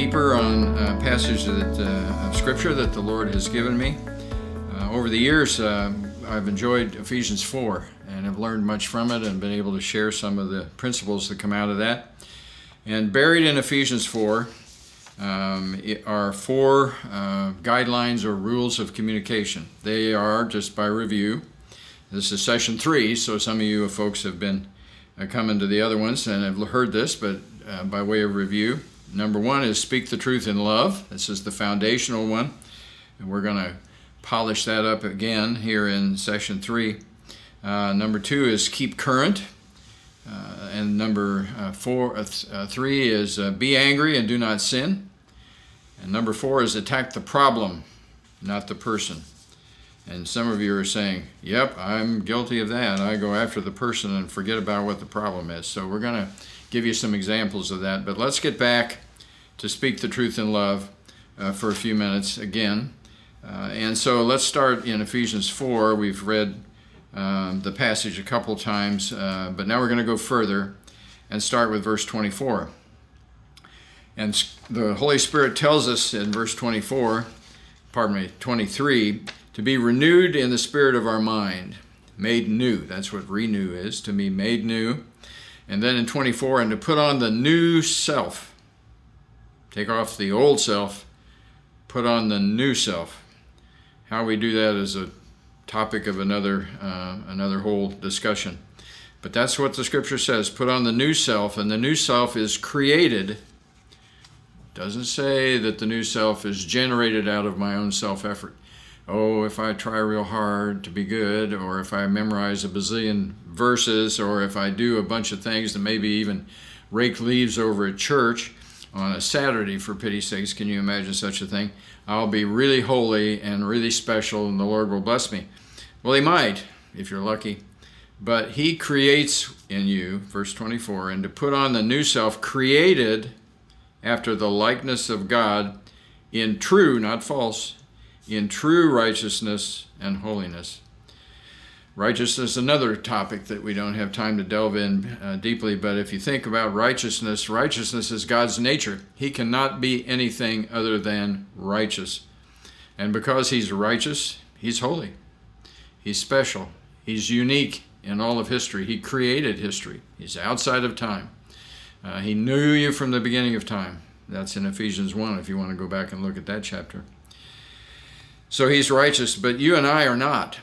deeper on a passage of Scripture that the Lord has given me. Over the years, I've enjoyed Ephesians 4 and have learned much from it and been able to share some of the principles that come out of that. And buried in Ephesians 4 are four guidelines or rules of communication. They are, just by review, this is session 3, so some of you folks have been coming to the other ones and have heard this, but by way of review. Number 1 is speak the truth in love. This is the foundational one, and we're going to polish that up again here in session 3. Number 2 is keep current, and number 3 is be angry and do not sin, and number 4 is attack the problem, not the person. And some of you are saying, yep, I'm guilty of that. I go after the person and forget about what the problem is. So we're going to give you some examples of that. But let's get back to speak the truth in love for a few minutes again. And so let's start in Ephesians 4. We've read the passage a couple times, but now we're going to go further and start with verse 24. And the Holy Spirit tells us in verse 23, to be renewed in the spirit of our mind, made new. That's what renew is, to be made new. And then in 24, and to put on the new self. Take off the old self, put on the new self. How we do that is a topic of another whole discussion. But that's what the Scripture says, put on the new self, and the new self is created. Doesn't say that the new self is generated out of my own self-effort. Oh, if I try real hard to be good, or if I memorize a bazillion verses, or if I do a bunch of things that maybe even rake leaves over at church on a Saturday, for pity's sakes, can you imagine such a thing? I'll be really holy and really special, and the Lord will bless me. Well, He might, if you're lucky. But He creates in you, verse 24, and to put on the new self, created after the likeness of God in true, not false, in true righteousness and holiness. Righteousness is another topic that we don't have time to delve in deeply, but if you think about righteousness, righteousness is God's nature. He cannot be anything other than righteous. And because He's righteous, He's holy. He's special. He's unique in all of history. He created history. He's outside of time. He knew you from the beginning of time. That's in Ephesians 1 if you want to go back and look at that chapter. So He's righteous, but you and I are not.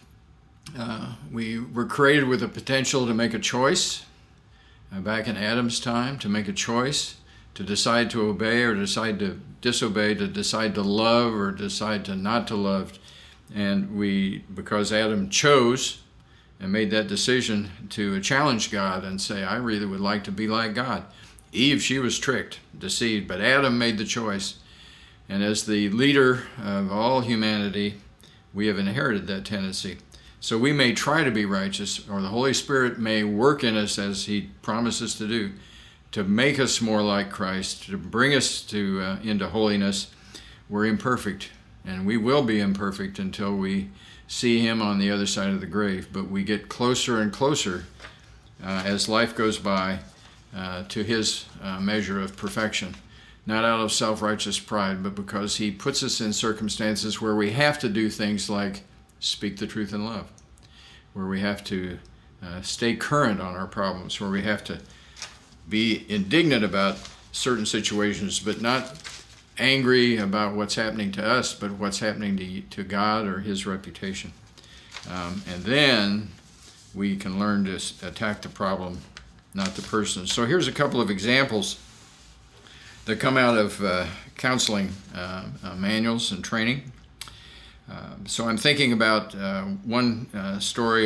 We were created with a potential to make a choice back in Adam's time, to make a choice, to decide to obey or decide to disobey, to decide to love or decide to not to love. And because Adam chose and made that decision to challenge God and say, I really would like to be like God. Eve, she was tricked, deceived, but Adam made the choice. And as the leader of all humanity, we have inherited that tendency. So we may try to be righteous, or the Holy Spirit may work in us as He promises to do, to make us more like Christ, to bring us into holiness. We're imperfect, and we will be imperfect until we see Him on the other side of the grave. But we get closer and closer as life goes by to His measure of perfection. Not out of self-righteous pride, but because He puts us in circumstances where we have to do things like speak the truth in love, where we have to stay current on our problems, where we have to be indignant about certain situations, but not angry about what's happening to us, but what's happening to God or His reputation. And then we can learn to attack the problem, not the person. So here's a couple of examples that come out of counseling manuals and training. So I'm thinking about one story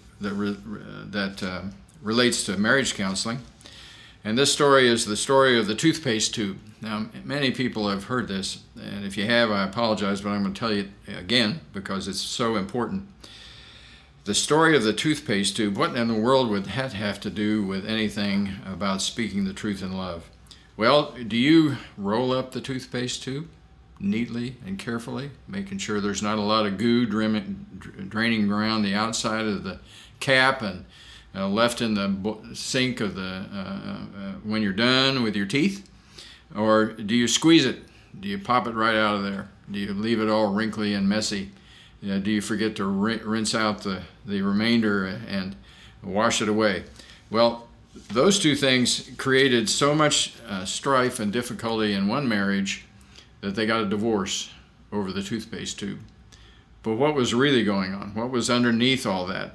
that relates to marriage counseling. And this story is the story of the toothpaste tube. Now, many people have heard this, and if you have, I apologize, but I'm going to tell you again because it's so important. The story of the toothpaste tube, what in the world would that have to do with anything about speaking the truth in love? Well, do you roll up the toothpaste tube neatly and carefully, making sure there's not a lot of goo draining around the outside of the cap and left in the sink of when you're done with your teeth? Or do you squeeze it? Do you pop it right out of there? Do you leave it all wrinkly and messy? Do you forget to rinse out the remainder and wash it away? Well, those two things created so much strife and difficulty in one marriage that they got a divorce over the toothpaste tube. But what was really going on? What was underneath all that?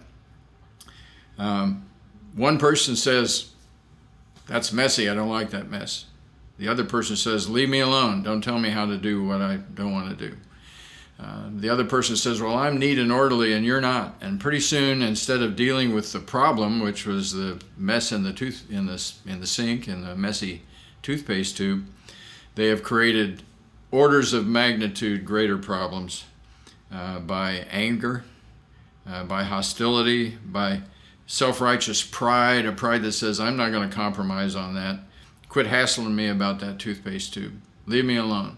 One person says, "That's messy, I don't like that mess." The other person says, "Leave me alone, don't tell me how to do what I don't want to do." The other person says, "Well, I'm neat and orderly and you're not." And pretty soon, instead of dealing with the problem, which was the mess in the sink and the messy toothpaste tube, they have created orders of magnitude greater problems by anger, by hostility, by self-righteous pride, a pride that says, "I'm not going to compromise on that. Quit hassling me about that toothpaste tube. Leave me alone."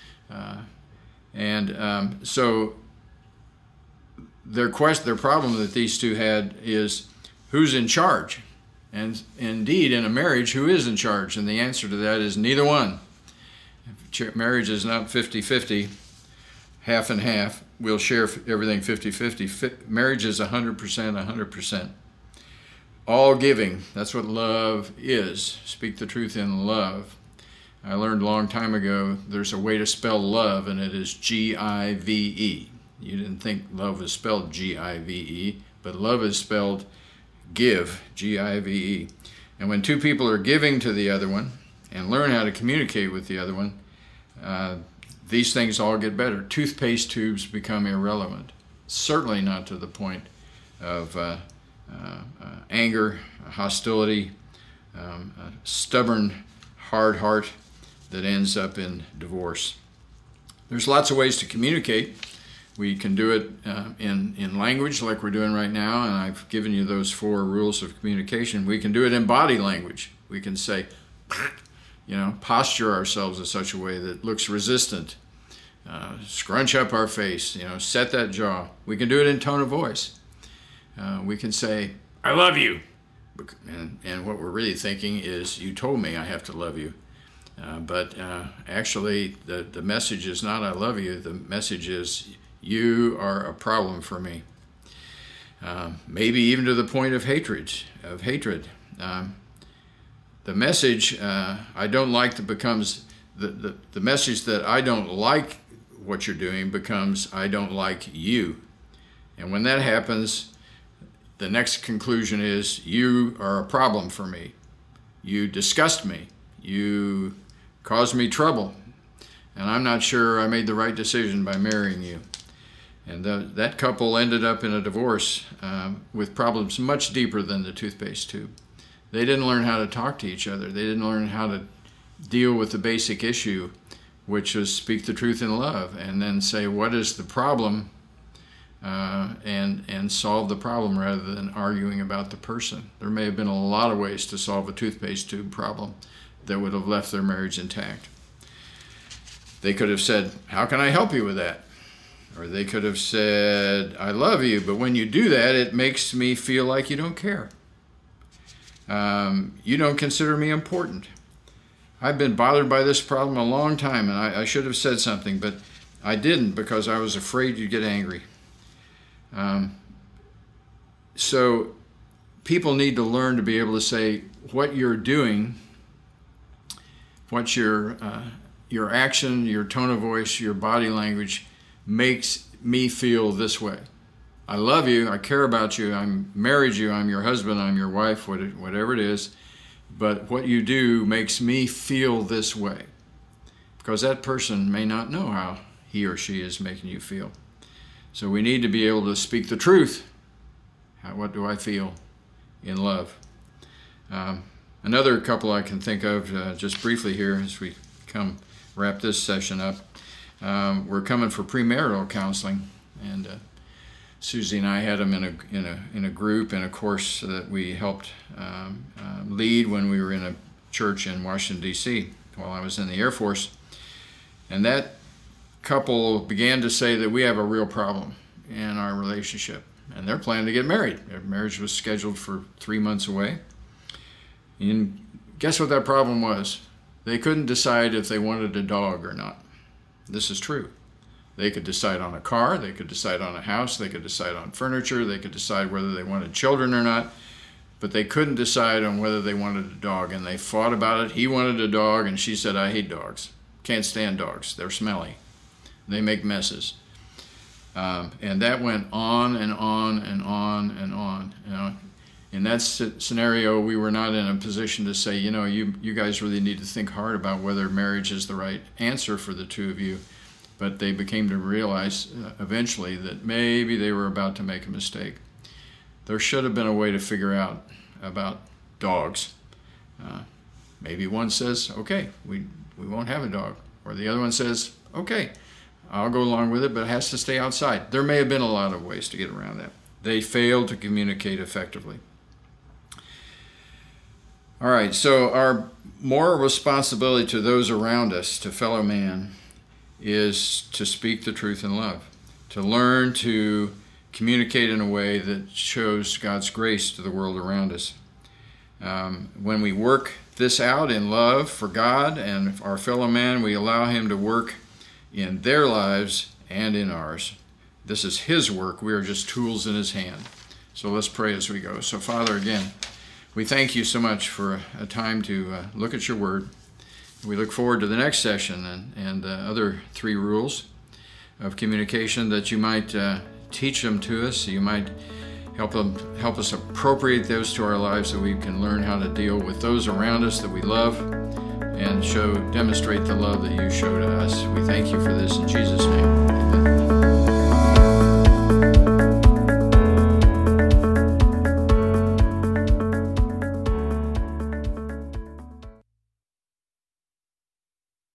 So their problem that these two had is, who's in charge? And indeed, in a marriage, who is in charge? And the answer to that is neither one. Marriage is not 50-50, half and half. We'll share everything 50-50. Marriage is 100%, 100%. All giving. That's what love is. Speak the truth in love. I learned a long time ago there's a way to spell love, and it is G-I-V-E. You didn't think love was spelled G-I-V-E, but love is spelled give, G-I-V-E. And when two people are giving to the other one and learn how to communicate with the other one, these things all get better. Toothpaste tubes become irrelevant. Certainly not to the point of anger, hostility, a stubborn, hard heart that ends up in divorce. There's lots of ways to communicate. We can do it in language like we're doing right now, and I've given you those 4 rules of communication. We can do it in body language. We can say, posture ourselves in such a way that looks resistant, scrunch up our face, set that jaw. We can do it in tone of voice. We can say, "I love you." And what we're really thinking is, "You told me I have to love you." But actually, the message is not "I love you." The message is, "You are a problem for me." Maybe even to the point of hatred. The message I don't like that becomes the message that I don't like what you're doing becomes I don't like you. And when that happens, the next conclusion is you are a problem for me. You disgust me. You cause me trouble. And I'm not sure I made the right decision by marrying you. And that couple ended up in a divorce with problems much deeper than the toothpaste tube. They didn't learn how to talk to each other. They didn't learn how to deal with the basic issue, which was speak the truth in love, and then say, what is the problem, and solve the problem rather than arguing about the person. There may have been a lot of ways to solve a toothpaste tube problem that would have left their marriage intact. They could have said, "How can I help you with that?" Or they could have said, "I love you, but when you do that, it makes me feel like you don't care. You don't consider me important. I've been bothered by this problem a long time, and I should have said something, but I didn't because I was afraid you'd get angry." So people need to learn to be able to say what you're doing, what your action, your tone of voice, your body language makes me feel this way. I love you, I care about you, I'm married you, I'm your husband, I'm your wife, whatever it is, but what you do makes me feel this way. Because that person may not know how he or she is making you feel. So we need to be able to speak the truth. What do I feel in love? Another couple I can think of just briefly here as we wrap this session up. We're coming for premarital counseling, and Susie and I had them in a group in a course that we helped lead when we were in a church in Washington, D.C. while I was in the Air Force. And that couple began to say that we have a real problem in our relationship, and they're planning to get married. Their marriage was scheduled for 3 months away. And guess what that problem was? they couldn't decide if they wanted a dog or not. This is true. They could decide on a car, they could decide on a house, they could decide on furniture, they could decide whether they wanted children or not, but they couldn't decide on whether they wanted a dog, and they fought about it. He wanted a dog, and she said, I hate dogs. Can't stand dogs. They're smelly. They make messes. And that went on and on and on and on. You know, in that scenario, we were not in a position to say, you know, you guys really need to think hard about whether marriage is the right answer for the two of you. But they became to realize eventually that maybe they were about to make a mistake. There should have been a way to figure out about dogs. Maybe one says, okay, we won't have a dog. Or the other one says, okay, I'll go along with it, but it has to stay outside. There may have been a lot of ways to get around that. They failed to communicate effectively. All right, so our moral responsibility to those around us, to fellow man, is to speak the truth in love, to learn to communicate in a way that shows God's grace to the world around us. When we work this out in love for God and our fellow man, we allow Him to work in their lives and in ours. This is His work. We are just tools in His hand. So let's pray as we go. So Father, again, we thank you so much for a time to look at your word. We look forward to the next session and other 3 rules of communication that you might teach them to us. You might help us appropriate those to our lives so we can learn how to deal with those around us that we love and demonstrate the love that you show to us. We thank you for this in Jesus' name.